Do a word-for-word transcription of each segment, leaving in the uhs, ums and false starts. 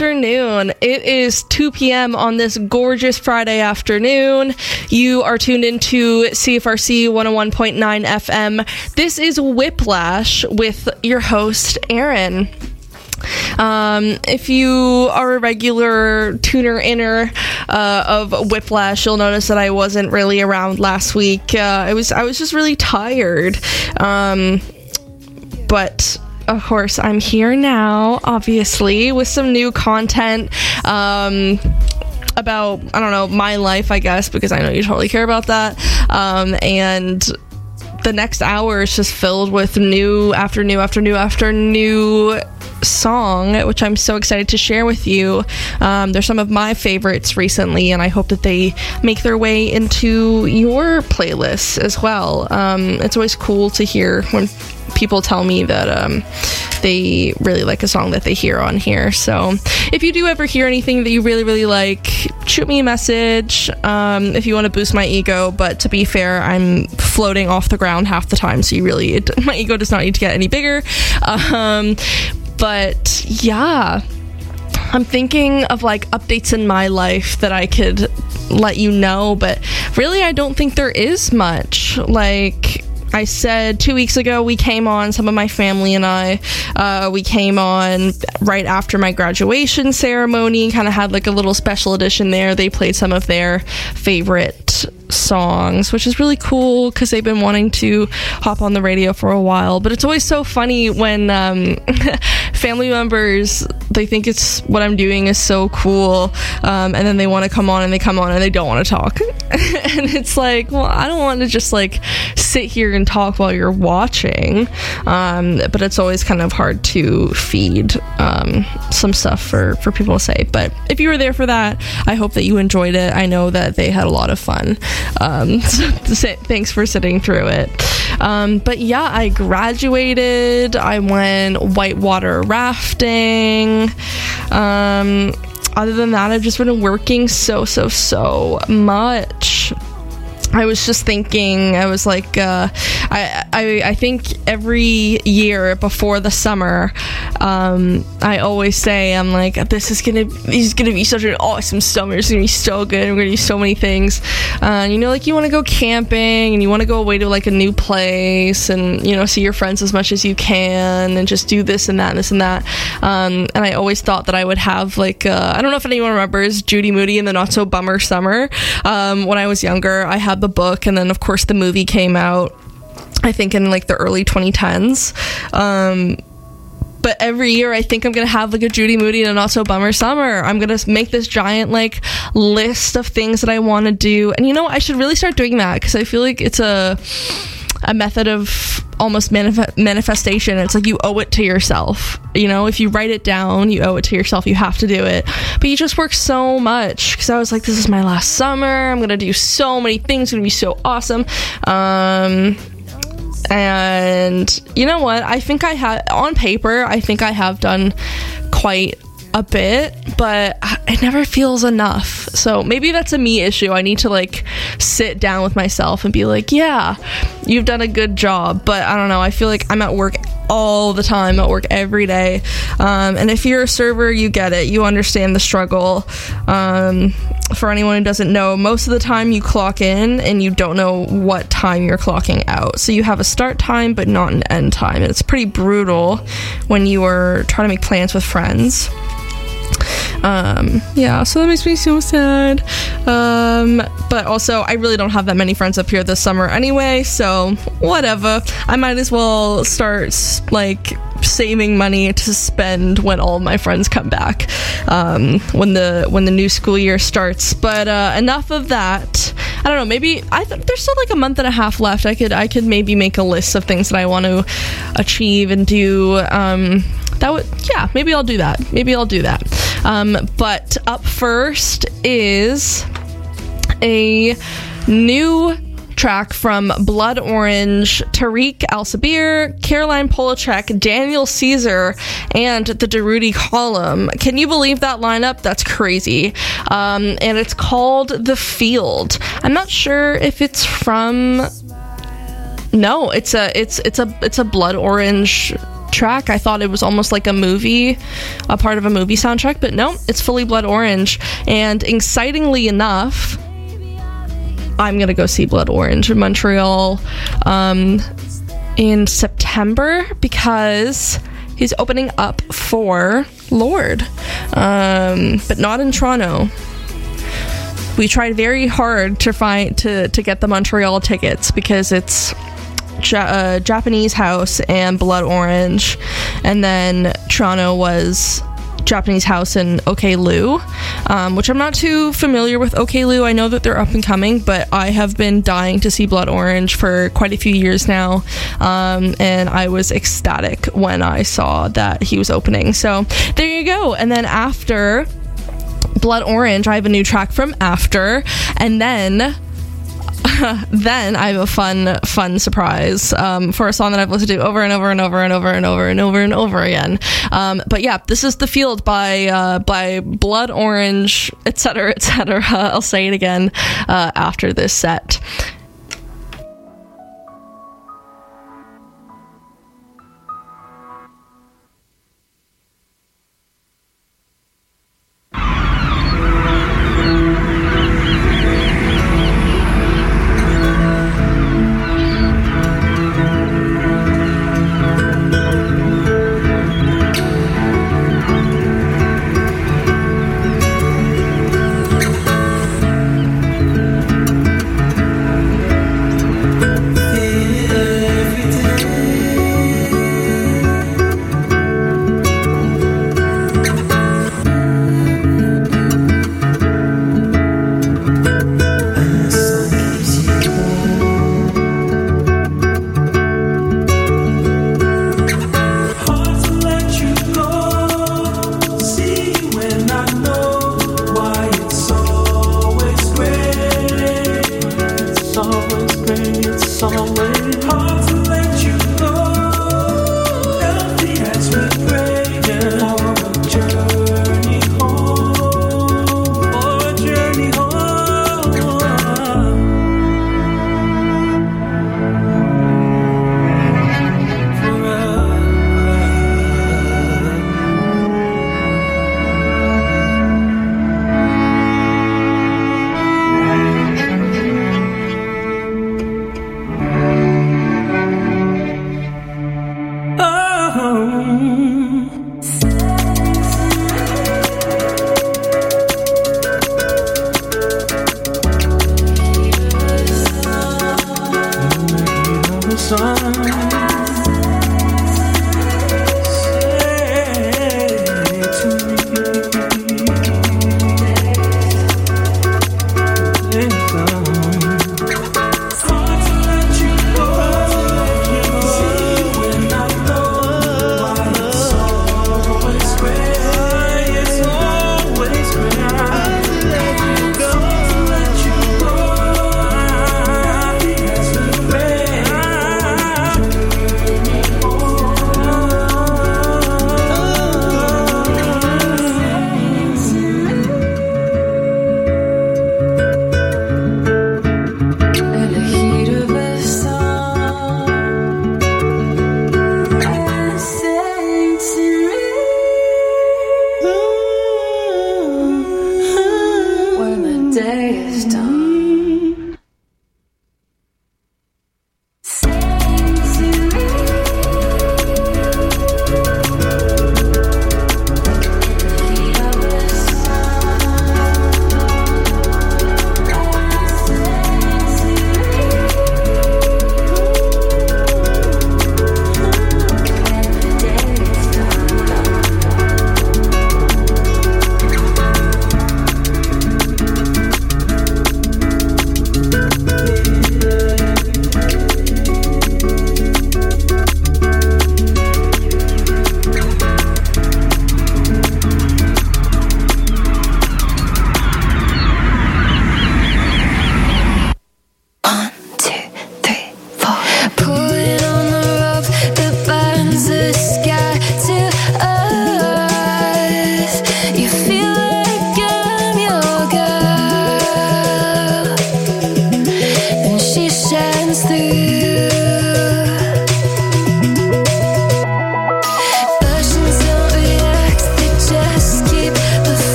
afternoon. It is two p.m. on this gorgeous Friday afternoon. You are tuned into C F R C one oh one point nine F M. This is Whiplash with your host, Aaron. Um, if you are a regular tuner inner uh, of Whiplash, you'll notice that I wasn't really around last week. Uh, I was I was just really tired. Um, but of course, I'm here now, obviously, with some new content. Um, about, I don't know, my life, I guess, because I know you totally care about that. Um, and the next hour is just filled with new after new after new after new song, which I'm so excited to share with you. Um, they're some of my favorites recently, and I hope that they make their way into your playlists as well. Um, it's always cool to hear when people tell me that um, they really like a song that they hear on here. So if you do ever hear anything that you really, really like, shoot me a message um, if you want to boost my ego. But to be fair, I'm floating off the ground half the time, so you really, it, my ego does not need to get any bigger. Um, but yeah, I'm thinking of like updates in my life that I could let you know, but really I don't think there is much. Like I said, two weeks ago we came on, some of my family and I, uh, we came on right after my graduation ceremony, kind of had like a little special edition there. They played some of their favorite songs, which is really cool because they've been wanting to hop on the radio for a while. But it's always so funny when um, family members, they think it's what I'm doing is so cool, um, and then they want to come on and they come on and they don't want to talk. And it's like, well, I don't want to just like sit here and talk while you're watching, um, but it's always kind of hard to feed um, some stuff for, for people to say. But if you were there for that, I hope that you enjoyed it. I know that they had a lot of fun. Um, so thanks for sitting through it. Um, but yeah, I graduated. I went whitewater rafting. Um, other than that, I've just been working so, so, so much. I was just thinking, I was like, uh, I, I I think every year before the summer, um, I always say, I'm like, this is gonna, this is gonna be such an awesome summer. It's gonna be so good. We're gonna do so many things. Uh, you know, like you want to go camping and you want to go away to like a new place and, you know, see your friends as much as you can and just do this and that and this and that. Um, and I always thought that I would have like, uh, I don't know if anyone remembers Judy Moody and the Not So Bummer Summer. Um, when I was younger, I had the book, and then of course the movie came out, I think in like the early twenty tens. Um, but every year I think I'm gonna have like a Judy Moody and a Not So Bummer Summer. I'm gonna make this giant like list of things that I want to do, and you know, I should really start doing that because I feel like it's a a method of almost manif- manifestation. It's like you owe it to yourself. You know, if you write it down, you owe it to yourself. You have to do it. But you just work so much, because I was like, this is my last summer. I'm going to do so many things. It's going to be so awesome. Um, and you know what? I think I have, on paper, I think I have done quite a bit, but it never feels enough. So maybe that's a me issue. I need to like sit down with myself and be like, yeah, you've done a good job. But I don't know, I feel like I'm at work all the time, at work every day. Um, and if you're a server, you get it. You understand the struggle. Um, for anyone who doesn't know, most of the time you clock in and you don't know what time you're clocking out. So you have a start time, but not an end time. And it's pretty brutal when you are trying to make plans with friends. Um, yeah, so that makes me so sad. Um, but also, I really don't have that many friends up here this summer anyway, so whatever. I might as well start, like, saving money to spend when all of my friends come back, um, when the when the new school year starts. But uh, enough of that. I don't know, maybe I th- there's still like a month and a half left. I could I could maybe make a list of things that I want to achieve and do. Um, that would yeah, maybe I'll do that. Maybe I'll do that. Um, but up first is a new track from Blood Orange, Tariq Al-Sabir, Caroline Polachek, Daniel Caesar, and the Darude Column. Can you believe that lineup? That's crazy. Um, and it's called The Field. I'm not sure if it's from... No, it's a it's it's a it's a Blood Orange track. I thought it was almost like a movie, a part of a movie soundtrack, but no, it's fully Blood Orange. And excitingly enough, I'm gonna go see Blood Orange in Montreal um, in September, because he's opening up for Lorde, um, but not in Toronto. We tried very hard to find to to get the Montreal tickets, because it's ja- uh, Japanese House and Blood Orange, and then Toronto was Japanese House and OK Lou, um, which I'm not too familiar with OK Lou. I know that they're up and coming, but I have been dying to see Blood Orange for quite a few years now, um, and I was ecstatic when I saw that he was opening. So there you go. And then after Blood Orange, I have a new track from After, and then then I have a fun fun surprise um, for a song that I've listened to over and over and over and over and over and over and over again. Um, but yeah, this is The Field by uh, by Blood Orange, etc, etc. I'll say it again uh, after this set.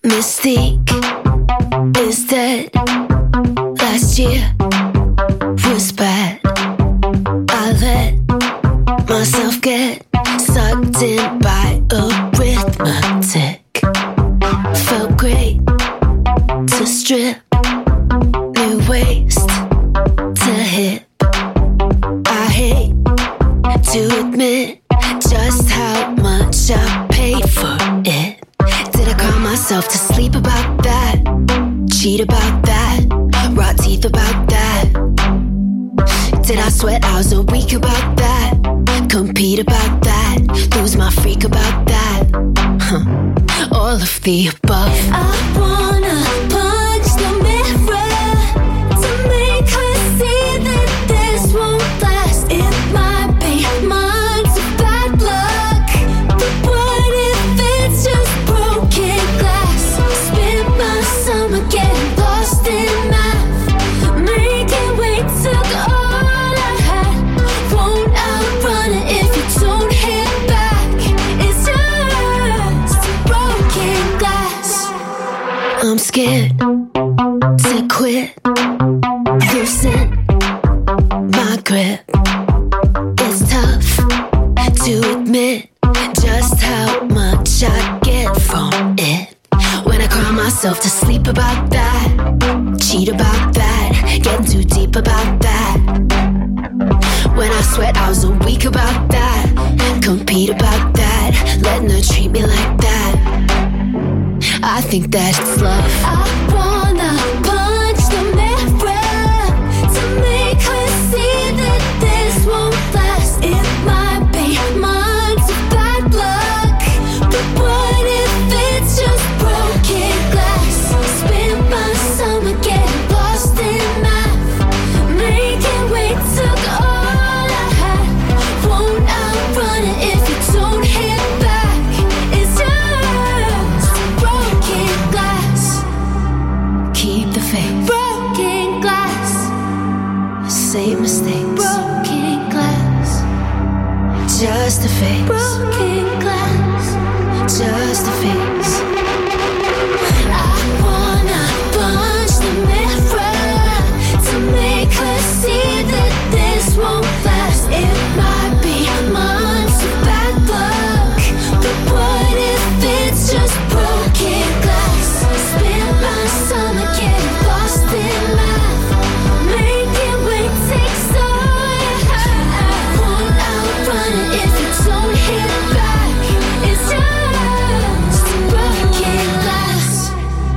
Mystique is dead. Last year was bad. I let myself get sucked in by arithmetic. Felt great to strip, new waist to hip. I hate to admit just how much I paid for it. Did I cry myself to sleep about that? Cheat about that? Rot teeth about that? Did I sweat hours a week about that? Compete about that? Lose my freak about that? Huh. All of the above. I wanna punch the mirror to make her see that this won't last. It might be months of bad luck, but what if it's just broken glass? Spent my summer getting lost in math, making way took all I had. Won't outrun it if you don't hit back. It's just broken glass. I'm scared to quit, loosen my grip. It's tough to admit just how much I get from it. When I cry myself to sleep about that, cheat about that, getting too deep about that. When I sweat hours a week about that, compete about that, letting her treat me like that. I think that it's love. I wanna punch the mirror to make her see that this won't last. It might be months of bad luck, but what if it's just broken glass? Spent my summer getting lost in math, making way took all I had. Won't outrun it if you don't hit back. It's just broken glass. Keep the faith. Broken glass. Same mistakes. Broken glass. Just a face. Broken glass. Just a face. I wanna punch the mirror to make her see that this won't last. It might be months of bad luck, but what if it's just broken glass? Spent my summer getting lost in math, making way takes all I have. Won't outrun it if you don't hit back. It's just broken glass.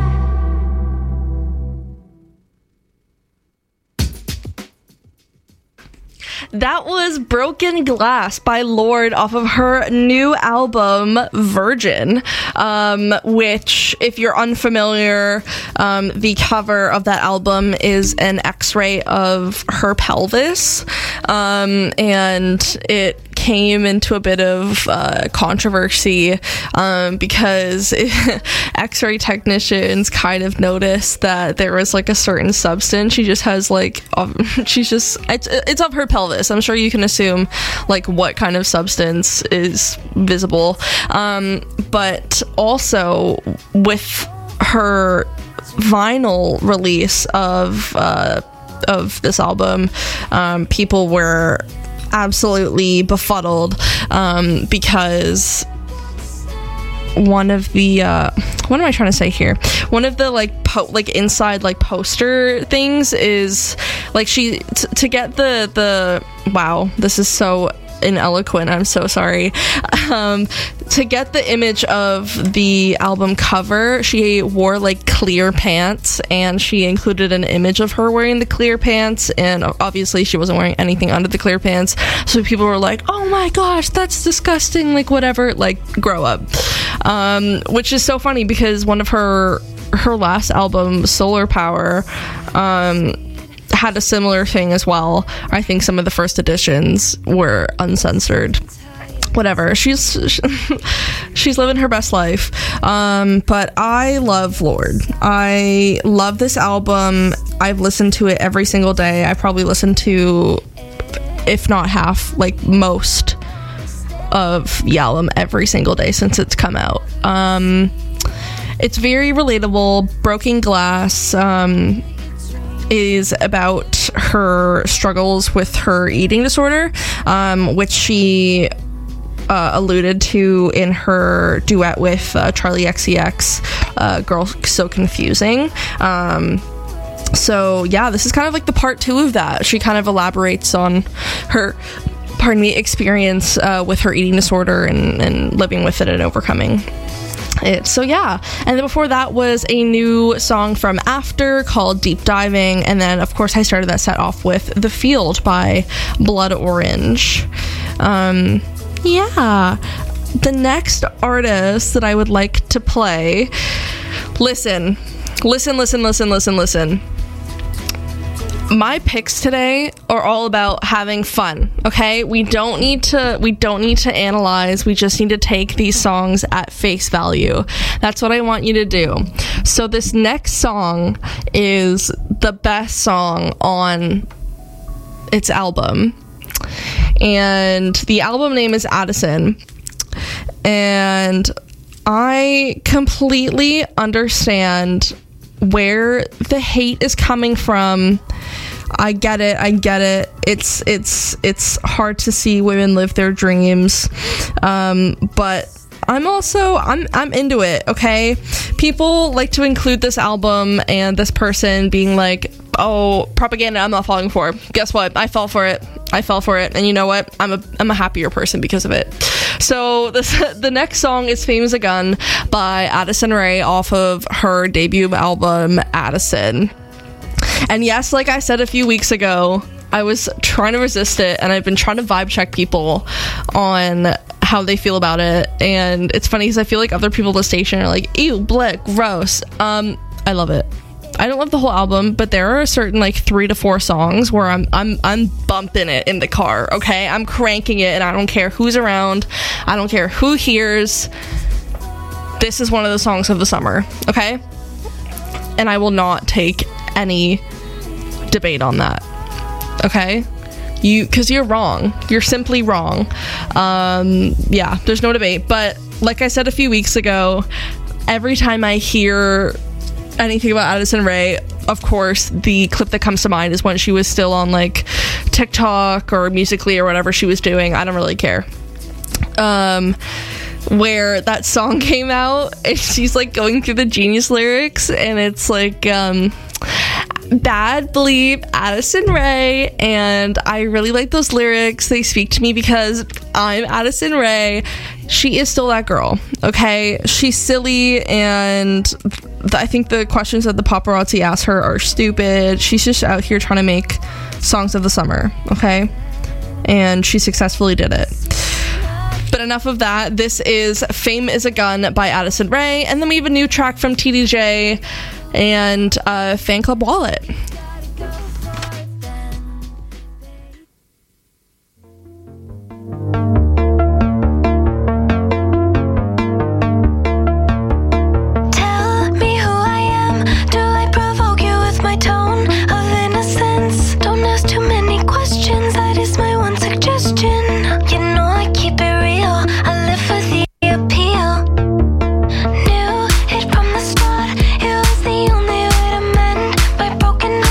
That was Broken Glass by Lorde off of her new album, Virgin, um, which, if you're unfamiliar, um, the cover of that album is an x-ray of her pelvis, um, and it came into a bit of uh, controversy um, because x-ray technicians kind of noticed that there was like a certain substance. She just has like um, she's just it's, it's of her pelvis. I'm sure you can assume like what kind of substance is visible, um, but also with her vinyl release of uh, of this album, um, people were absolutely befuddled um, because one of the uh, what am I trying to say here? One of the like po- like inside like poster things is like she t- to get the the wow this is so ineloquent, I'm so sorry. Um, to get the image of the album cover, she wore like clear pants, and she included an image of her wearing the clear pants, and obviously she wasn't wearing anything under the clear pants, so people were like, oh my gosh, that's disgusting, like whatever, like grow up. Um, which is so funny because one of her her last album, Solar Power, um had a similar thing as well. I think some of the first editions were uncensored. Whatever, she's she's living her best life. Um, but I love Lorde. I love this album. I've listened to it every single day. I probably listened to, if not half, like most of the album every single day since it's come out. Um, it's very relatable. Broken Glass um, is about her struggles with her eating disorder, um, which she uh, alluded to in her duet with uh, Charlie X C X, uh, Girl So Confusing. Um, so yeah, this is kind of like the part two of that. She kind of elaborates on her, pardon me, experience uh, with her eating disorder and, and living with it and overcoming it. So yeah, and then before that was a new song from After called Deep Diving, and then of course I started that set off with The Field by Blood Orange. Um, yeah, the next artist that I would like to play, listen, listen, listen, listen, listen, listen. My picks today are all about having fun, okay? We don't need to we don't need to analyze. We just need to take these songs at face value. That's what I want you to do. So this next song is the best song on its album. And the album name is Addison. And I completely understand where the hate is coming from. I get it. I get it. It's it's it's hard to see women live their dreams, um, but I'm also I'm I'm into it. Okay, people like to include this album and this person being like, "Oh, propaganda! I'm not falling for." Guess what? I fell for it. I fell for it, and you know what? I'm a I'm a happier person because of it. So this the next song is "Fame's a Gun" by Addison Rae off of her debut album Addison. And yes, like I said a few weeks ago, I was trying to resist it, and I've been trying to vibe check people on how they feel about it. And it's funny because I feel like other people at the station are like, ew, bleh, gross. Um, I love it. I don't love the whole album, but there are certain like three to four songs where I'm I'm I'm bumping it in the car, okay? I'm cranking it, and I don't care who's around. I don't care who hears. This is one of the songs of the summer, okay? And I will not take any debate on that, okay? You, because you're wrong. You're simply wrong. Um, yeah, there's no debate. But like I said a few weeks ago, every time I hear anything about Addison Rae, of course, the clip that comes to mind is when she was still on like TikTok or Musical.ly or whatever she was doing. I don't really care. Um, where that song came out and she's like going through the Genius lyrics, and it's like, um, bad believe Addison Rae, and I really like those lyrics. They speak to me because I'm Addison Rae. She is still that girl, okay? She's silly, and th- I think the questions that the paparazzi ask her are stupid. She's just out here trying to make songs of the summer, okay? And she successfully did it. But enough of that. This is Fame is a Gun by Addison Rae, and then we have a new track from T D J and uh, Fan Club Wallet. Tell me who I am. Do I provoke you with my tone of innocence? Don't ask too many questions. That is my one suggestion. You know I keep it real. I live for the appeal. Knew it from the start. It was the only way to mend my broken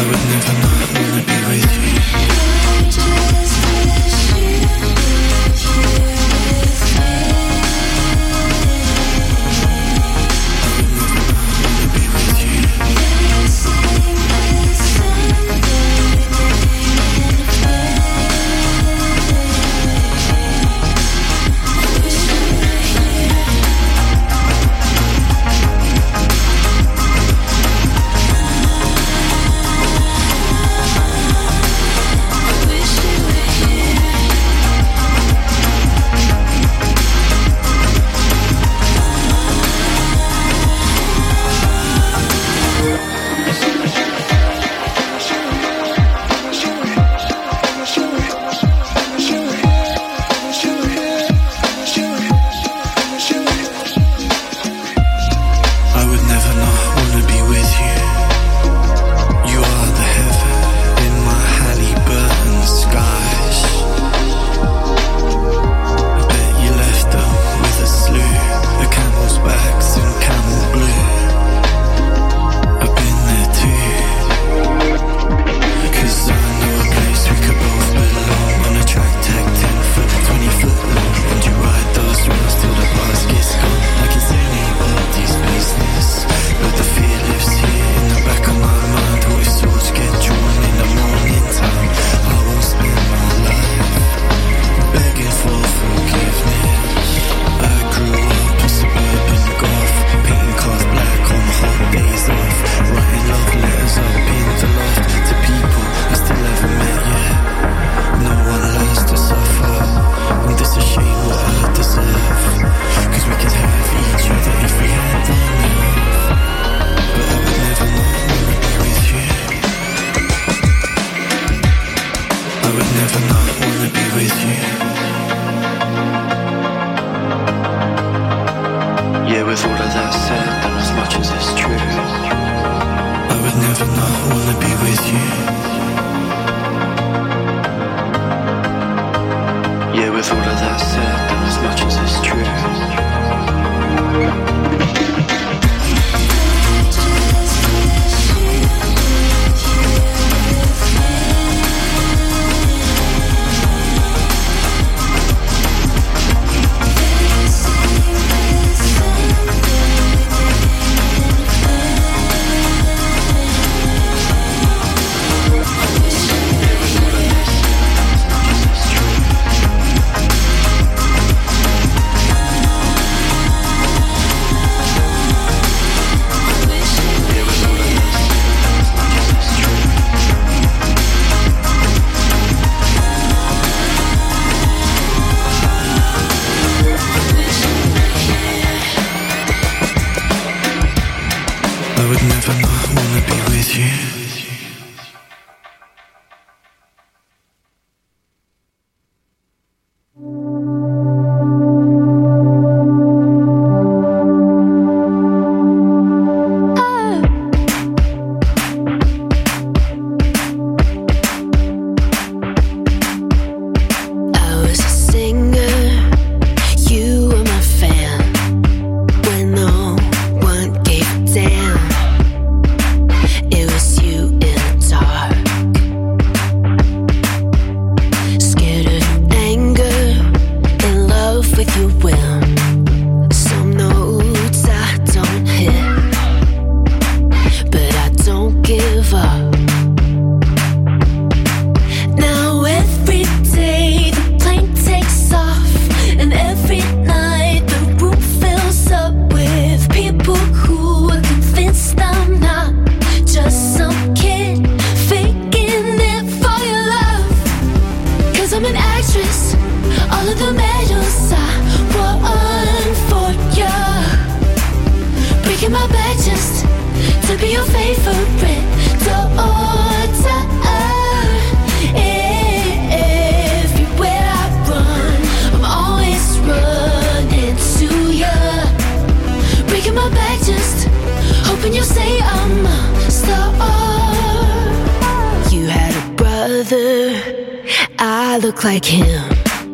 Like him,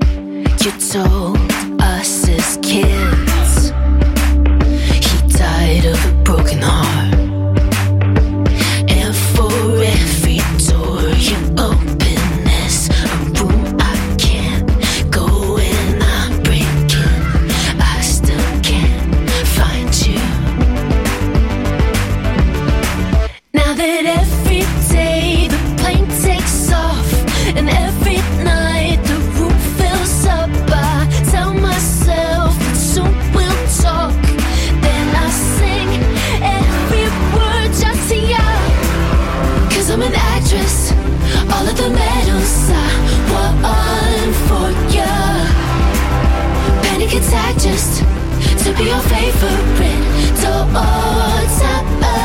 you told us as kids. He died of a broken heart, and for every of the medals I won for ya. Panic attack just to be your favorite daughter.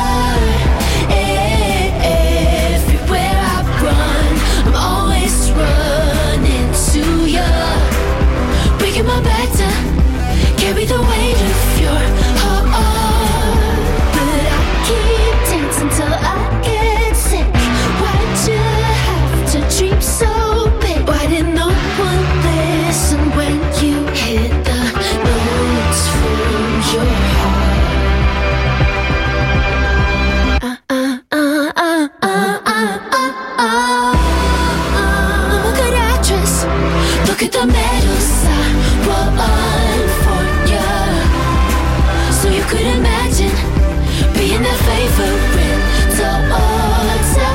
Everywhere I run, I'm always running to ya. Breaking my back to carry the weight of your heart. But I keep dancing till I get sick. Why'd you have to dream so big? Why did no one listen when you hit the notes from your heart? Uh, uh, uh, uh, uh, uh, uh, uh. I'm a good actress. Look at the medals I won for ya. So you could imagine being the favorite daughter.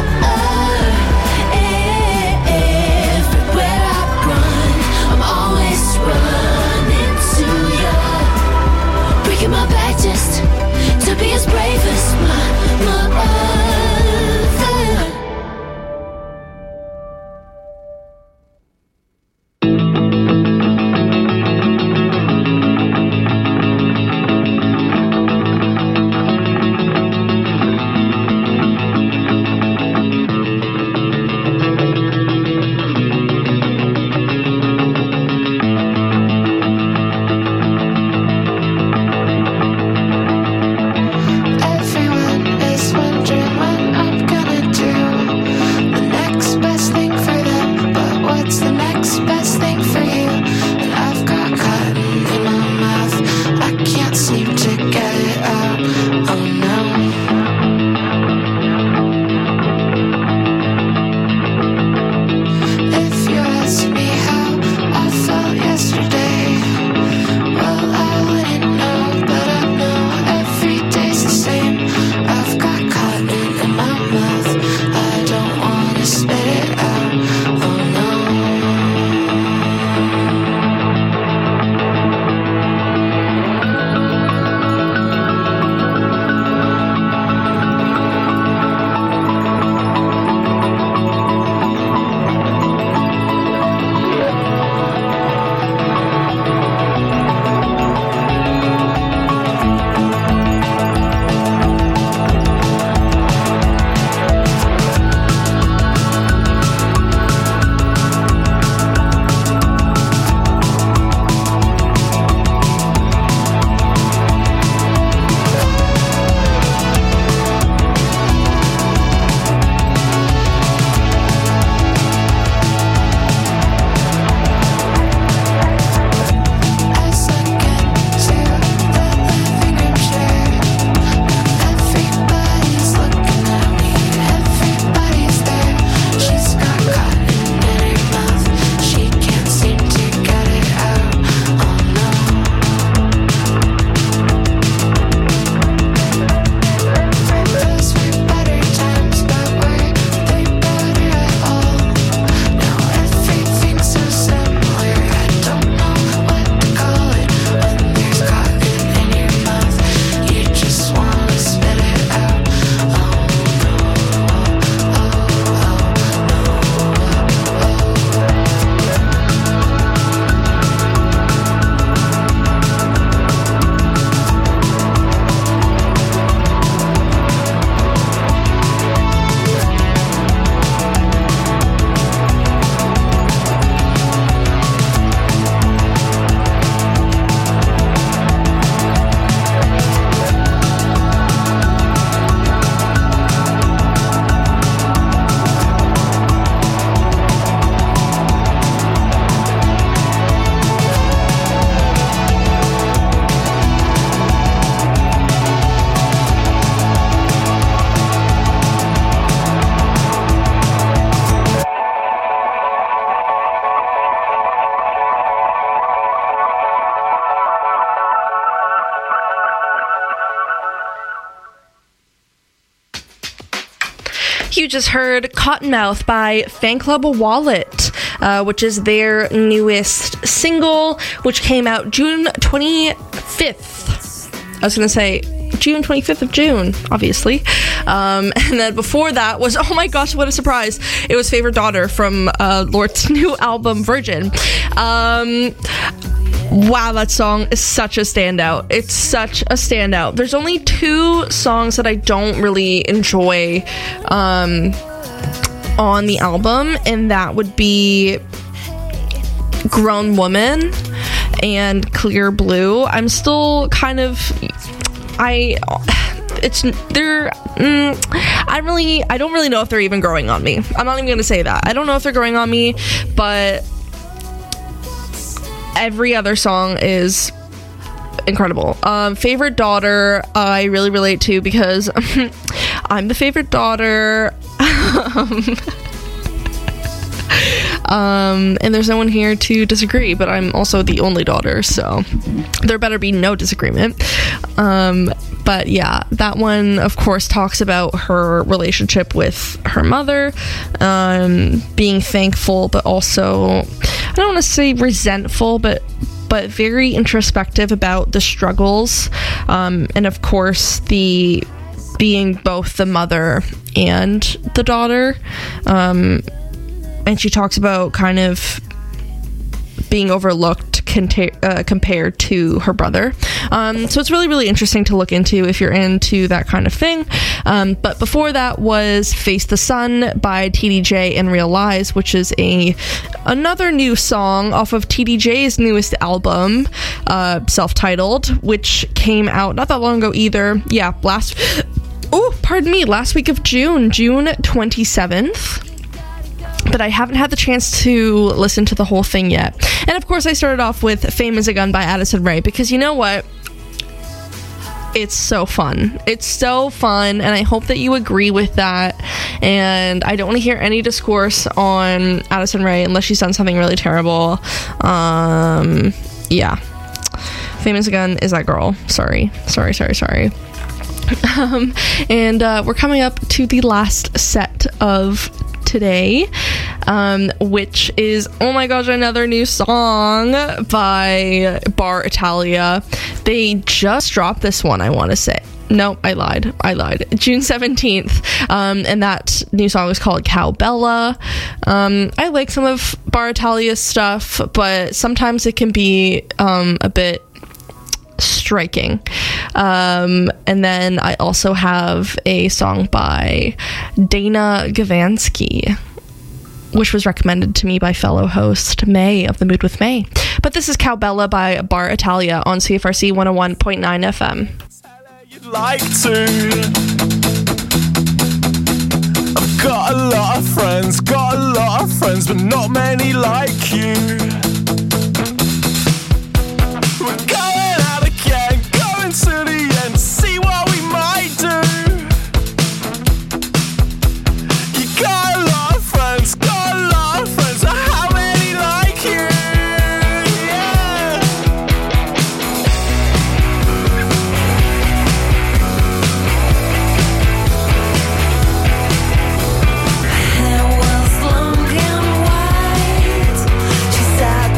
Everywhere I run, I'm always running to ya. Breaking my back just to be as brave as my mother. Everyone is wondering what I'm gonna do. The next best thing for them, but what's the next best thing for you? And I've got cotton in my mouth, I can't seem to get it out. Oh no. If you ask me how I felt yesterday, well, I wouldn't know, but I know every day's the same. I've got cotton in my mouth, I don't wanna spit it out. Oh no. I sunk into the living room chair. Everybody's looking at me, everybody's there. She's got cotton in her mouth, she can't seem to get it out. Oh no. Those were better times, but were they better at all? Now everything's so similar, I don't know what to call it. When there's cotton in your mouth, you just wanna spit it out. Oh no, oh, oh You just heard Cottonmouth by Fan Club Wallet, uh, which is their newest single, which came out June twenty-fifth. I was going to say June twenty-fifth of June, obviously. Um, and then before that was, oh my gosh, what a surprise. It was Favorite Daughter from uh, Lorde's new album, Virgin. Um, wow, that song is such a standout. It's such a standout. There's only two songs that I don't really enjoy um, on the album, and that would be Grown Woman and Clear Blue. I'm still kind of, I, it's, they're, mm, I really, I don't really know if they're even growing on me. I'm not even going to say that. I don't know if they're growing on me, but every other song is incredible. Um, Favorite Daughter, I really relate to because I'm the favorite daughter. um, Um, and there's no one here to disagree, but I'm also the only daughter, so there better be no disagreement. Um, but yeah, that one, of course, talks about her relationship with her mother, um, being thankful, but also, I don't want to say resentful, but but very introspective about the struggles, um, and of course, the being both the mother and the daughter. Um, And she talks about kind of being overlooked conta- uh, compared to her brother. Um, so it's really, really interesting to look into if you're into that kind of thing. Um, but before that was Face the Sun by T D J and Real Lies, which is a another new song off of T D J's newest album, uh, self-titled, which came out not that long ago either. Yeah, last... Oh, pardon me, last week of June, June twenty-seventh. But I haven't had the chance to listen to the whole thing yet. And of course I started off with Fame is a Gun by Addison Rae, because you know what? It's so fun. It's so fun, and I hope that you agree with that. And I don't want to hear any discourse on Addison Rae unless she's done something really terrible. Um, yeah. Fame is a Gun is that girl. Sorry. Sorry, sorry, sorry. Um, and uh, we're coming up to the last set of today, um, which is, oh my gosh, another new song by Bar Italia. They just dropped this one, I want to say. No, I lied. I lied. June seventeenth. Um, and that new song is called Cowbella. Um, I like some of Bar Italia's stuff, but sometimes it can be um, a bit striking. Um, and then I also have a song by Dana Gavansky, which was recommended to me by fellow host May of The Mood with May. But this is Cowbella by Bar Italia on C F R C one oh one point nine F M. You'd like to. I've got a lot of friends, got a lot of friends, but not many like you. We're going out again, going to the end, see what we might do. You got a lot of friends, got a lot of friends, but how many like you? Yeah. Hair was long and white. She sat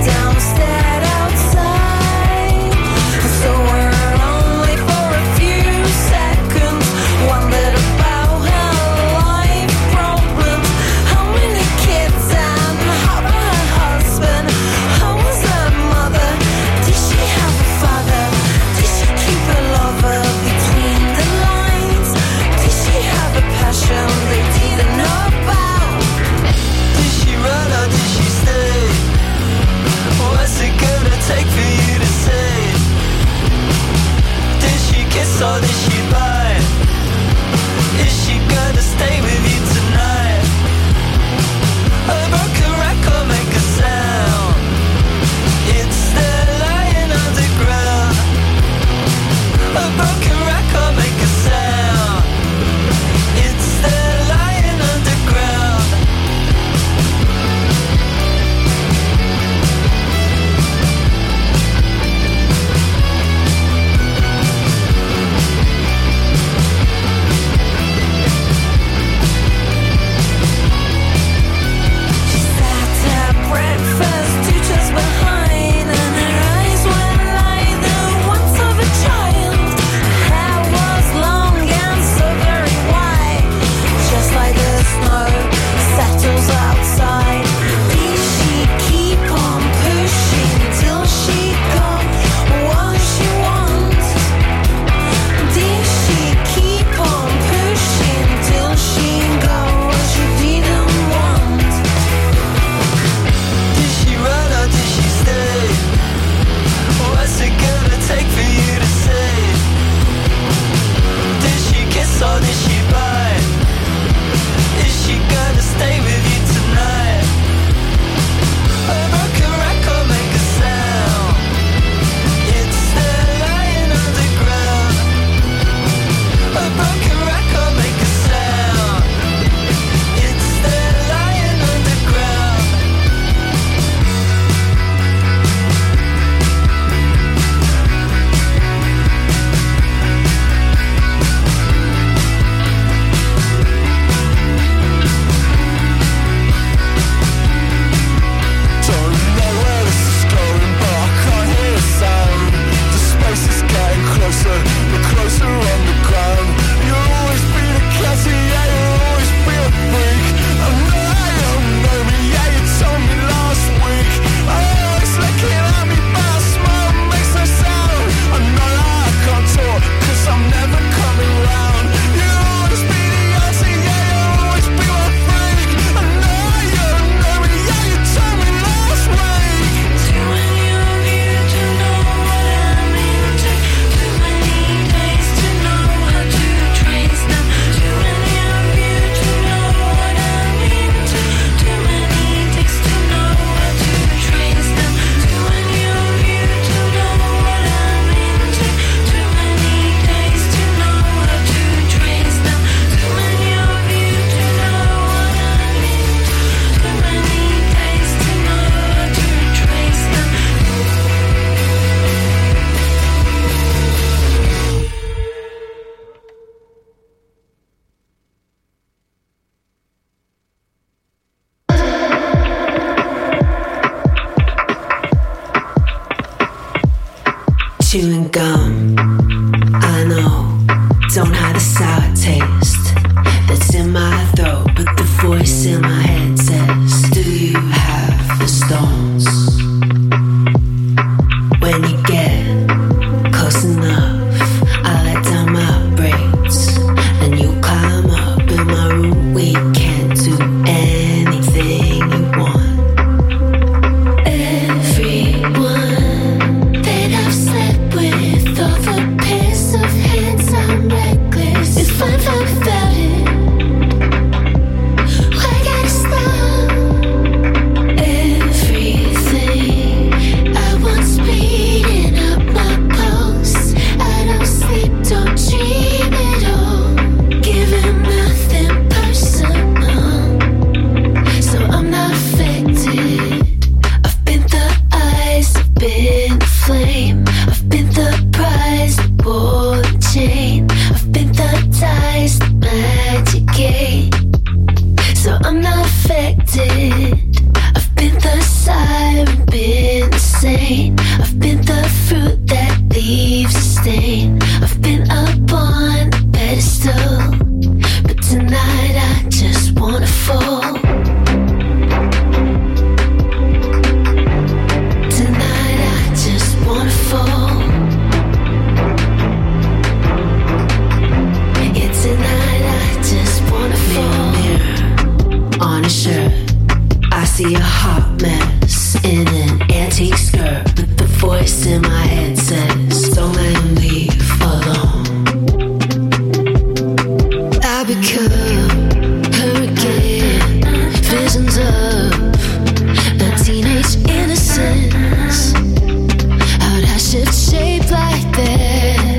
gum. I know, don't have the sour taste that's in my throat, but the voice in my head says, do you have the stones? When you get close enough, I let down my braids, and you climb up in my room. We can't do anything you want. Everyone that I've slept with, all the pairs of hands, I'm reckless. If I'm not without it, why gotta stop? Everything I want speeding up my pulse. I don't sleep, don't dream at all. Giving nothing personal, so I'm not affected. I've been the eyes, I've been the flame, I've been the prize, the ball and chain, I've been the ties, the magic gate, so I'm not affected. I've been the siren, been the saint, I've been the fruit that leaves a stain, I've been up on the pedestal, but tonight I just wanna fall. Tonight I just wanna fall. Yeah, tonight I just wanna fall. Mirror on a shirt, I see a hot mess in an antique skirt, but the voice in my head says, don't let him leave alone. I become her again, visions of a teenage innocence. How'd I shift shape like that?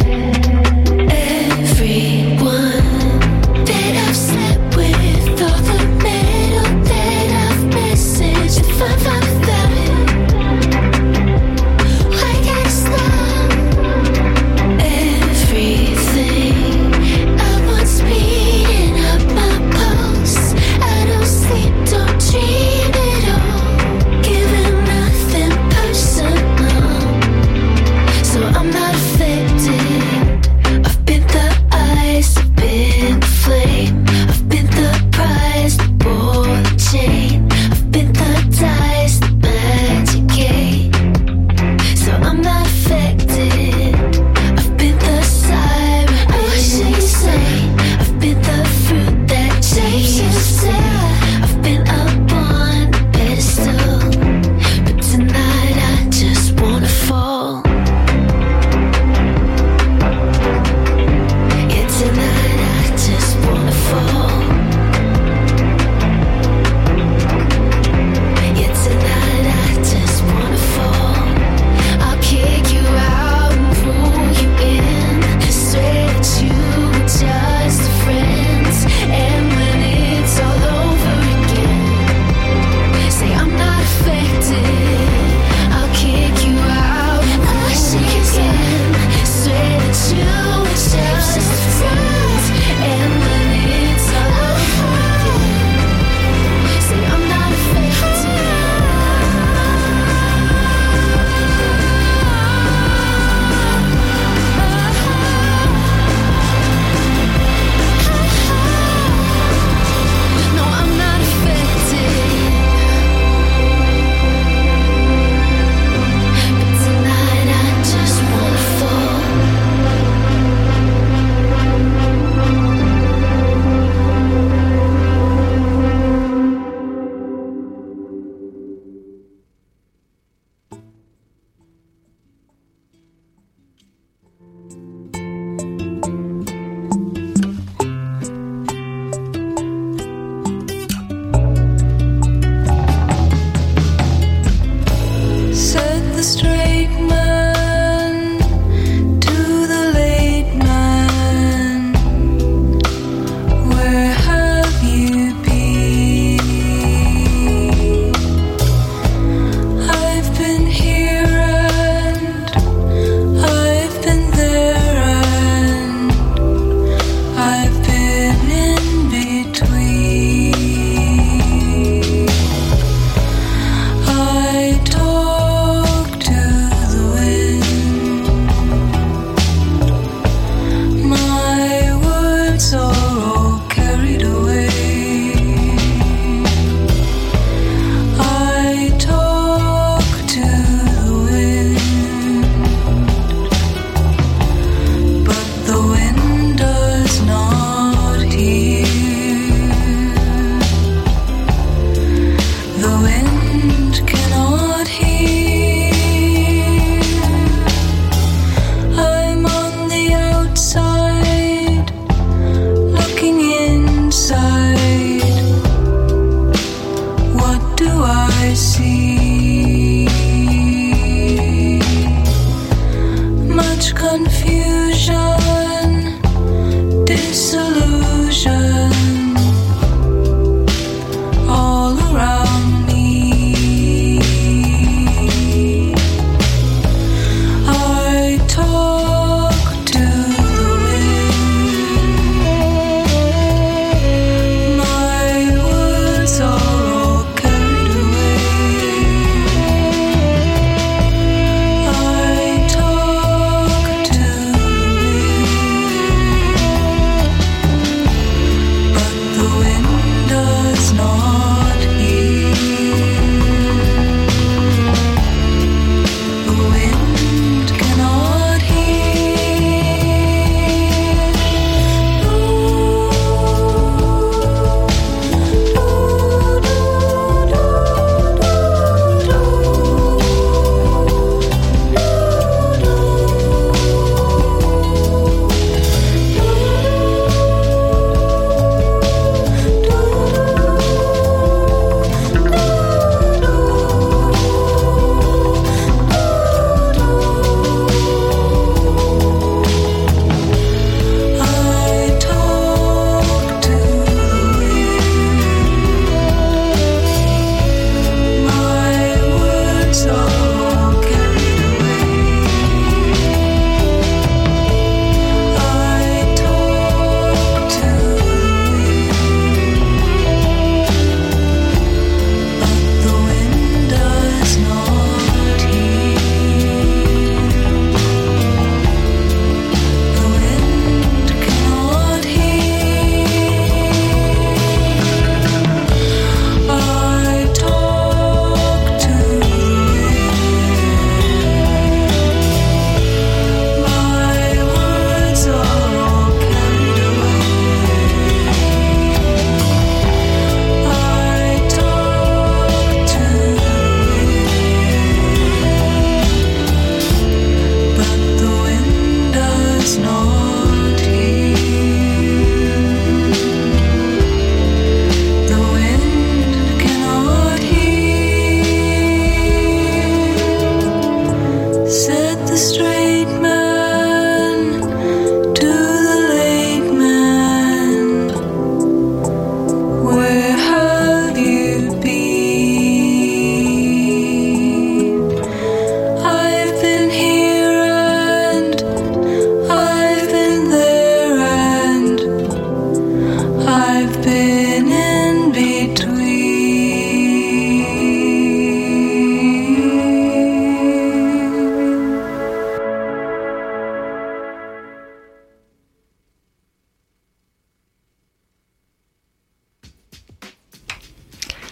Everyone that I've slept with, all the metal that I've messaged. If I'm not without it, why gotta stop?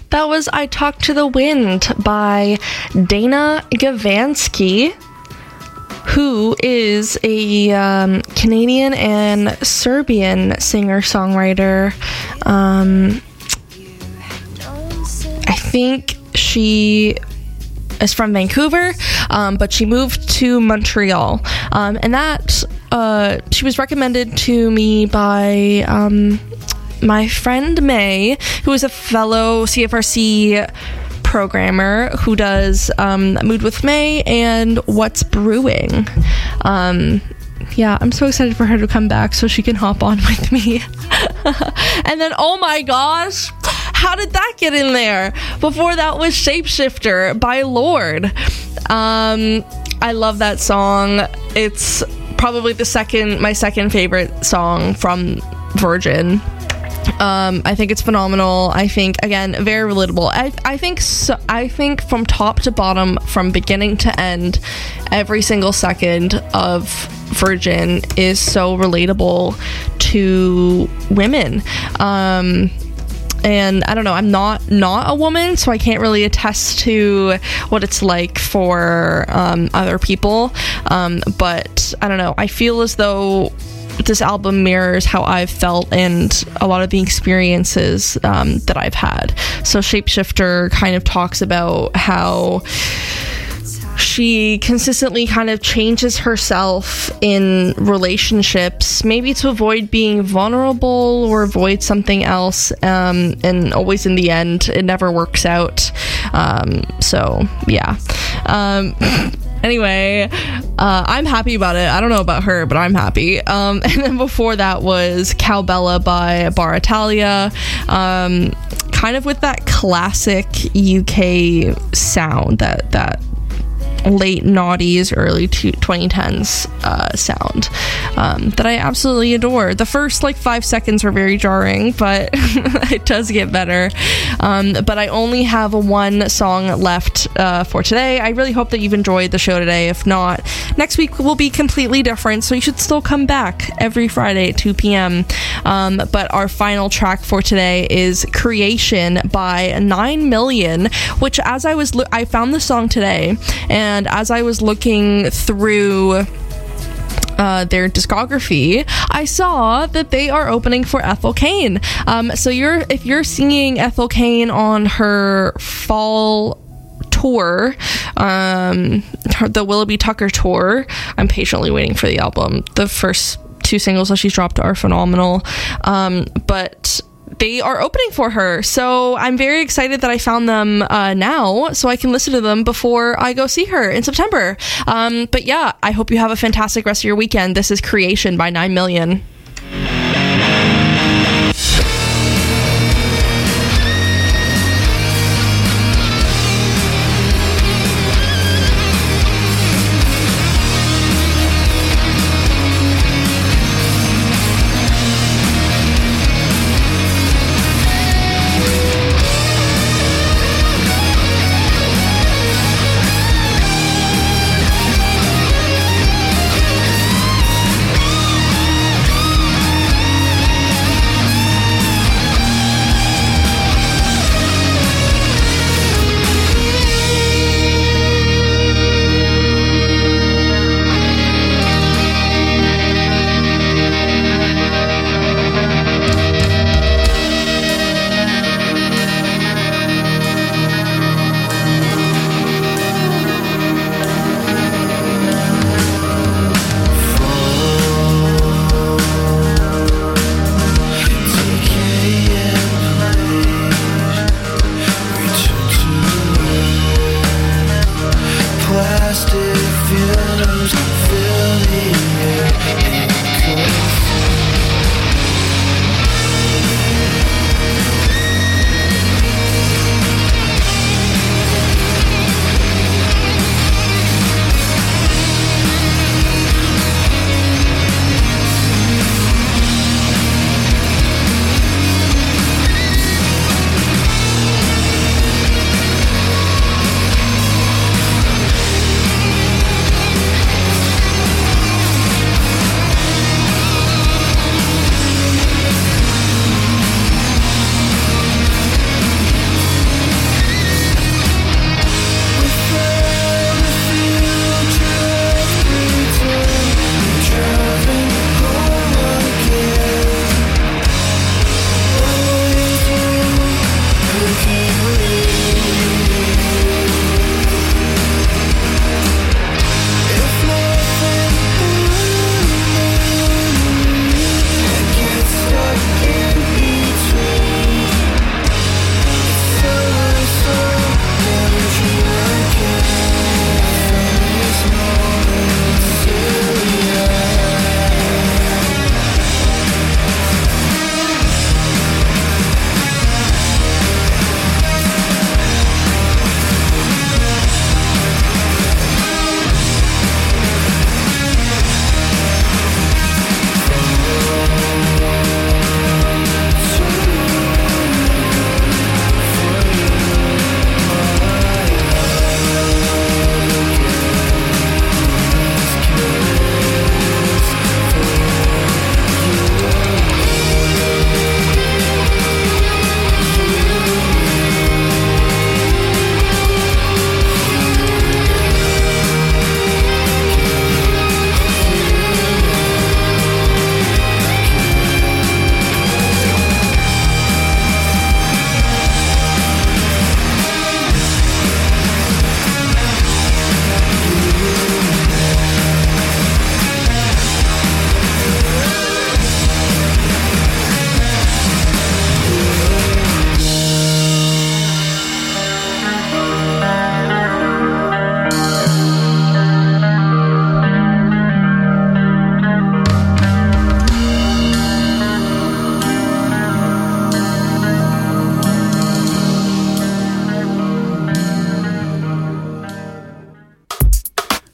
That was I Talk to the Wind by Dana Gavansky, who is a um, Canadian and Serbian singer-songwriter. Um, I think she is from Vancouver, um, but she moved to Montreal. Um, and that, uh, she was recommended to me by um, my friend May, who is a fellow C F R C programmer who does um, Mood with May and What's Brewing. Um, yeah, I'm so excited for her to come back so she can hop on with me. And then, oh my gosh, how did that get in there? Before that was Shapeshifter by Lorde. Um, I love that song. It's probably the second, my second favorite song from Virgin. Um, I think it's phenomenal. I think, again, very relatable. I, I think so, I think from top to bottom, from beginning to end, every single second of Virgin is so relatable to women. Um, and I don't know, I'm not not a woman, so I can't really attest to what it's like for um, other people. Um, but I don't know, I feel as though this album mirrors how I've felt and a lot of the experiences um, that I've had. So Shapeshifter kind of talks about how she consistently kind of changes herself in relationships, maybe to avoid being vulnerable or avoid something else, um, and always in the end it never works out. Um, so yeah. Um, Anyway, uh, I'm happy about it. I don't know about her, but I'm happy. Um, and then before that was Cowbella by Bar Italia, um, kind of with that classic U K sound, that that late noughties, early twenty tens uh, sound um, that I absolutely adore. The first like five seconds are very jarring, but it does get better. Um, but I only have one song left uh, for today. I really hope that you've enjoyed the show today. If not, next week will be completely different, so you should still come back every Friday at two p.m. Um, but our final track for today is Creation by nine million, which as I was lo- I found the song today, and And as I was looking through uh, their discography, I saw that they are opening for Ethel Cain. Um, so you're if you're seeing Ethel Cain on her fall tour, um, her, the Willoughby Tucker tour, I'm patiently waiting for the album. The first two singles that she's dropped are phenomenal, um, but they are opening for her, so I'm very excited that I found them uh, now, so I can listen to them before I go see her in September. Um, but yeah, I hope you have a fantastic rest of your weekend. This is Creation by nine million. Creation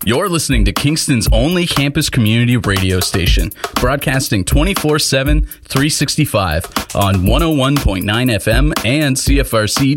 You're listening to Kingston's only campus community radio station, broadcasting twenty-four seven, three sixty-five on one oh one point nine F M and C F R C